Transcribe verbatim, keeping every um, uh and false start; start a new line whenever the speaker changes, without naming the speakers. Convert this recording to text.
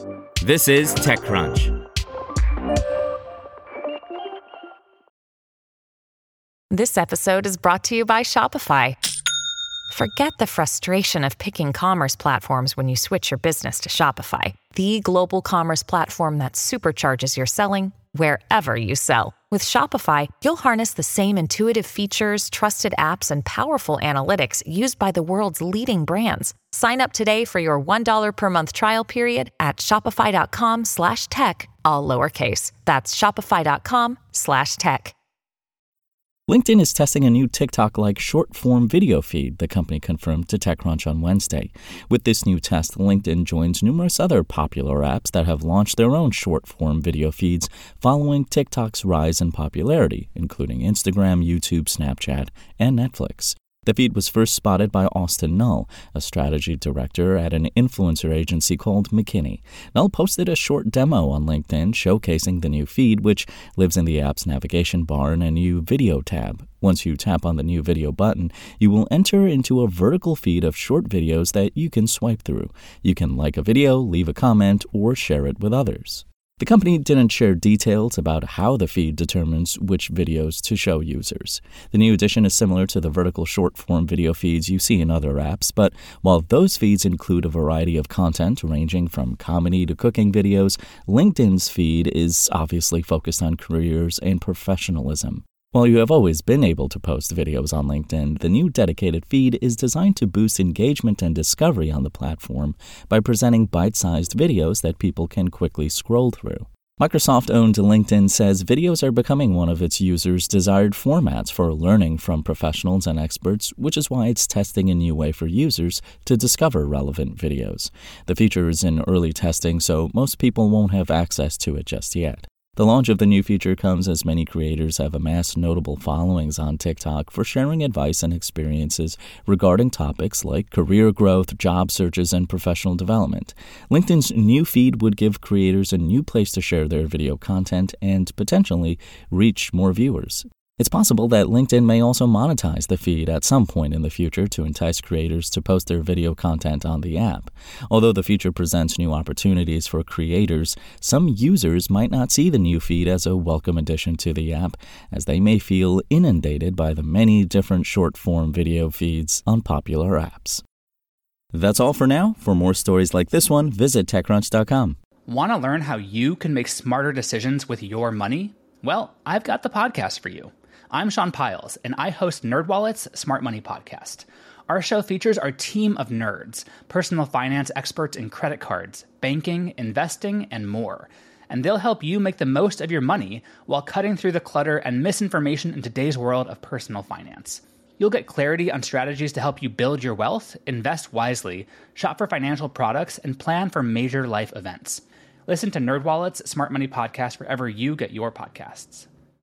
This is TechCrunch.
This episode is brought to you by Shopify. Forget the frustration of picking commerce platforms when you switch your business to Shopify, the global commerce platform that supercharges your selling wherever you sell. With Shopify, you'll harness the same intuitive features, trusted apps, and powerful analytics used by the world's leading brands. Sign up today for your one dollar per month trial period at shopify.com slash tech, all lowercase. That's shopify.com slash tech.
LinkedIn is testing a new TikTok-like short-form video feed, the company confirmed to TechCrunch on Wednesday. With this new test, LinkedIn joins numerous other popular apps that have launched their own short-form video feeds following TikTok's rise in popularity, including Instagram, YouTube, Snapchat, and Netflix. The feed was first spotted by Austin Null, a strategy director at an influencer agency called McKinney. Null posted a short demo on LinkedIn showcasing the new feed, which lives in the app's navigation bar in a new video tab. Once you tap on the new video button, you will enter into a vertical feed of short videos that you can swipe through. You can like a video, leave a comment, or share it with others. The company didn't share details about how the feed determines which videos to show users. The new addition is similar to the vertical short-form video feeds you see in other apps, but while those feeds include a variety of content ranging from comedy to cooking videos, LinkedIn's feed is obviously focused on careers and professionalism. While you have always been able to post videos on LinkedIn, the new dedicated feed is designed to boost engagement and discovery on the platform by presenting bite-sized videos that people can quickly scroll through. Microsoft-owned LinkedIn says videos are becoming one of its users' desired formats for learning from professionals and experts, which is why it's testing a new way for users to discover relevant videos. The feature is in early testing, so most people won't have access to it just yet. The launch of the new feature comes as many creators have amassed notable followings on TikTok for sharing advice and experiences regarding topics like career growth, job searches, and professional development. LinkedIn's new feed would give creators a new place to share their video content and potentially reach more viewers. It's possible that LinkedIn may also monetize the feed at some point in the future to entice creators to post their video content on the app. Although the feature presents new opportunities for creators, some users might not see the new feed as a welcome addition to the app, as they may feel inundated by the many different short-form video feeds on popular apps. That's all for now. For more stories like this one, visit TechCrunch dot com.
Want to learn how you can make smarter decisions with your money? Well, I've got the podcast for you. I'm Sean Piles, and I host NerdWallet's Smart Money Podcast. Our show features our team of nerds, personal finance experts in credit cards, banking, investing, and more. And they'll help you make the most of your money while cutting through the clutter and misinformation in today's world of personal finance. You'll get clarity on strategies to help you build your wealth, invest wisely, shop for financial products, and plan for major life events. Listen to NerdWallet's Smart Money Podcast wherever you get your podcasts.